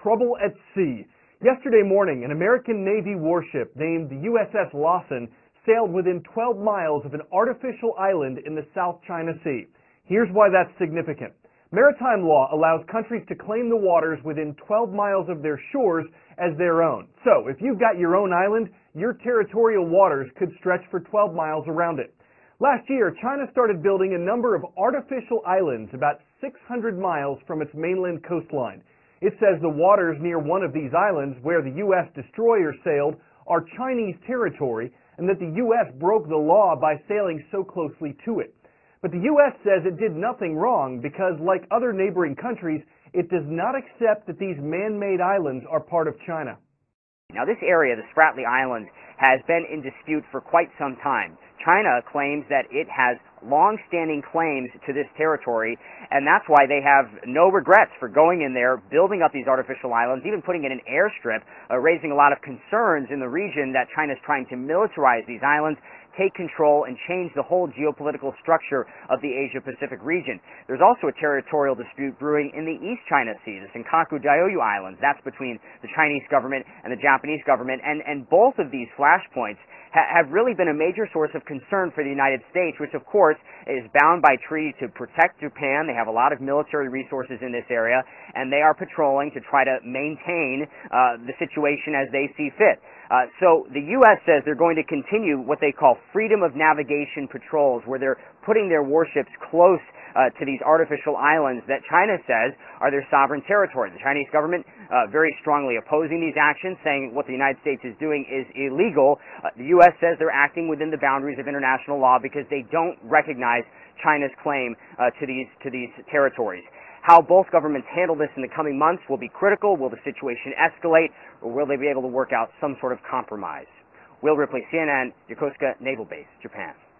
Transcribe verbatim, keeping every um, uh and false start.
trouble at sea. Yesterday morning, an American Navy warship named the U S S Lawson sailed within twelve miles of an artificial island in the South China Sea. Here's why that's significant. Maritime law allows countries to claim the waters within twelve miles of their shores as their own. So, if you've got your own island, your territorial waters could stretch for twelve miles around it. Last year, China started building a number of artificial islands about six hundred miles from its mainland coastline. It says the waters near one of these islands, where the U S destroyer sailed, are Chinese territory, and that the U S broke the law by sailing so closely to it. But the U S says it did nothing wrong because, like other neighboring countries, it does not accept that these man-made islands are part of China. Now, this area, the Spratly Islands, has been in dispute for quite some time. China claims that it has long-standing claims to this territory, and that's why they have no regrets for going in there, building up these artificial islands, even putting in an airstrip, uh, raising a lot of concerns in the region that China's trying to militarize these islands, take control, and change the whole geopolitical structure of the Asia-Pacific region. There's also a territorial dispute brewing in the East China Sea, the Senkaku Diaoyu Islands. That's between the Chinese government and the Japanese government, and, and both of these flashpoints ha have really been a major source of concern for the United States, which, of course, is bound by treaty to protect Japan. They have a lot of military resources in this area, and they are patrolling to try to maintain uh, the situation as they see fit. Uh, so the U S says they're going to continue what they call freedom of navigation patrols, where they're putting their warships close uh, to these artificial islands that China says are their sovereign territory. The Chinese government uh, very strongly opposing these actions, saying what the United States is doing is illegal. Uh, the U S says they're acting within the boundaries of international law because they don't recognize China's claim uh, to these to these territories. How both governments handle this in the coming months will be critical. Will the situation escalate, or will they be able to work out some sort of compromise? Will Ripley, C N N, Yokosuka Naval Base, Japan.